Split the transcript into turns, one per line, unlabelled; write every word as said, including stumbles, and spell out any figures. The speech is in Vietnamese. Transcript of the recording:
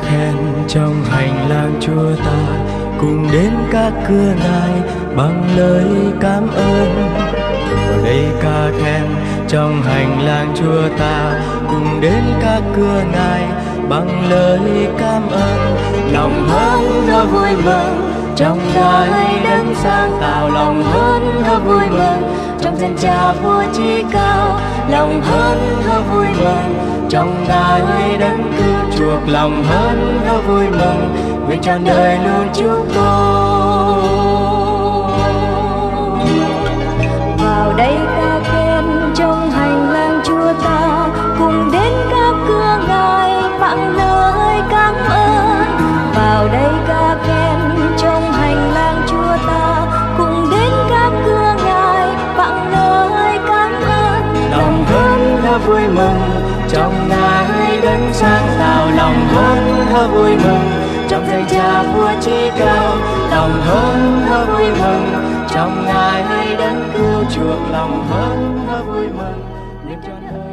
khen trong hành lang Chúa ta, cùng đến các cửa Ngài bằng lời cảm ơn. Ở đây ca khen trong hành lang Chúa ta, cùng đến các cửa Ngài bằng lời cảm ơn. Lòng hân hở vui mừng trong Ngài đấng sáng tạo, lòng hân hở vui mừng trong danh Cha vua chí cao, lòng hân hở vui mừng trong Ngài đấng cứu chuộc, lòng hân hở vui mừng nguyện trọn đời luôn chúc tôi.
Vào đây ca khen trong hành lang Chúa ta, cùng đến các cửa Ngài vang lời cảm ơn. Vào đây ca khen trong hành lang Chúa ta, cùng đến các cửa Ngài vang lời cảm ơn.
Lòng hân hở vui mừng trong Ngài đấng sáng tạo, lòng hân hở vui mừng trong danh Cha vua chí cao, lòng hân hở vui mừng trong Ngài đấng cứu chuộc, lòng hân hở vui mừng nguyện trọn đời